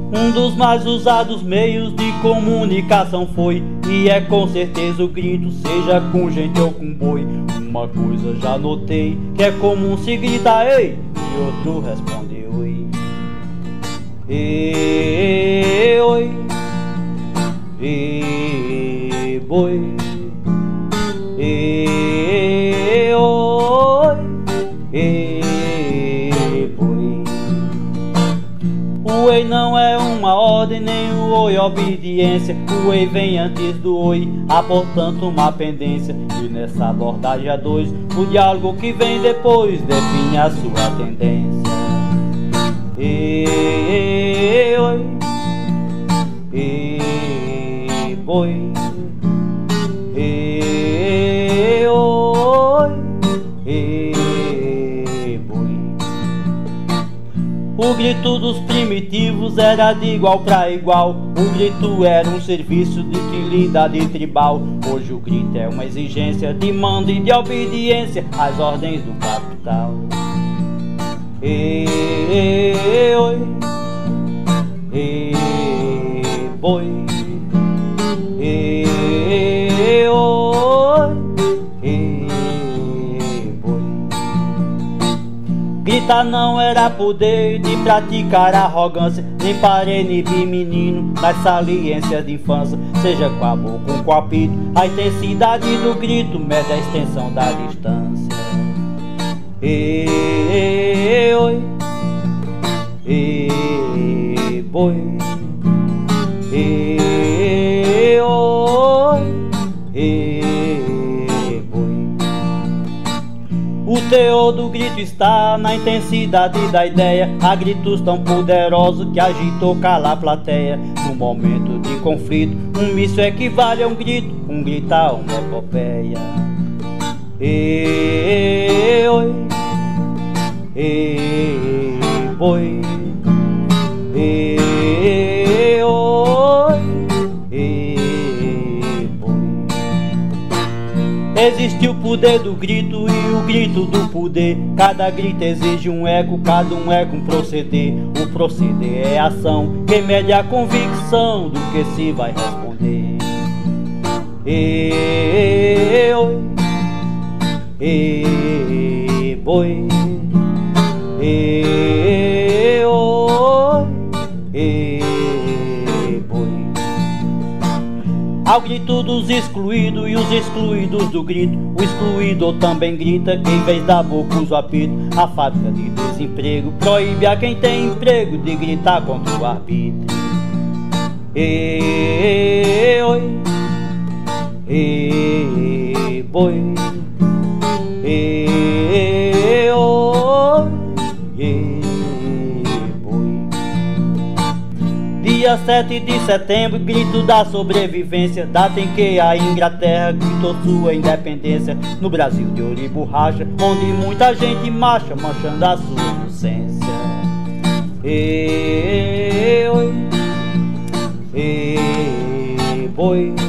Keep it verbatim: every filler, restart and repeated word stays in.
Um dos mais usados meios de comunicação foi, e é com certeza o grito, seja com gente ou com boi. Uma coisa já notei, que é comum se grita ei, e outro responde oi. E oi, e boi, e oi, e boi. O ei não é uma ordem, nem o oi é obediência. O ei vem antes do oi, há portanto uma pendência. E nessa abordagem a dois, o diálogo que vem depois define a sua tendência. E oi, e boi, e oi, e boi. O grito dos primitivos era de igual para igual. O grito era um serviço de utilidade tribal. Hoje o grito é uma exigência de mando e de obediência às ordens do capital. E oi, e boi, e oi, e boi. Gritar não era poder de praticar arrogância, nem para inibir menino nas saliências de infância. Seja com a boca ou com o apito, a intensidade do grito mede a extensão da distância. E oi, e boi, e oi, e boi. O teor do grito está na intensidade da ideia. Há gritos tão poderosos que agitou cala a plateia. No momento de conflito, um míssil equivale a um grito, um gritar uma epopeia. E oi, e boi, e oi, e boi. Existe o poder do grito e o grito do poder. Cada grito exige um eco, cada um eco um proceder. O proceder é a ação que mede a convicção do que se vai responder. E oi, e boi, e oi, e boi. Ao grito dos excluídos e os excluídos do grito, o excluído também grita que em vez da boca usa o apito. A fábrica de desemprego proíbe a quem tem emprego de gritar contra o arbítrio. E oi, e boi, e oi, e boi. Dia sete de setembro, grito da sobrevivência, data em que a Inglaterra gritou sua independência. No Brasil de ouro e borracha, onde muita gente marcha, manchando a sua inocência. E oi, e boi,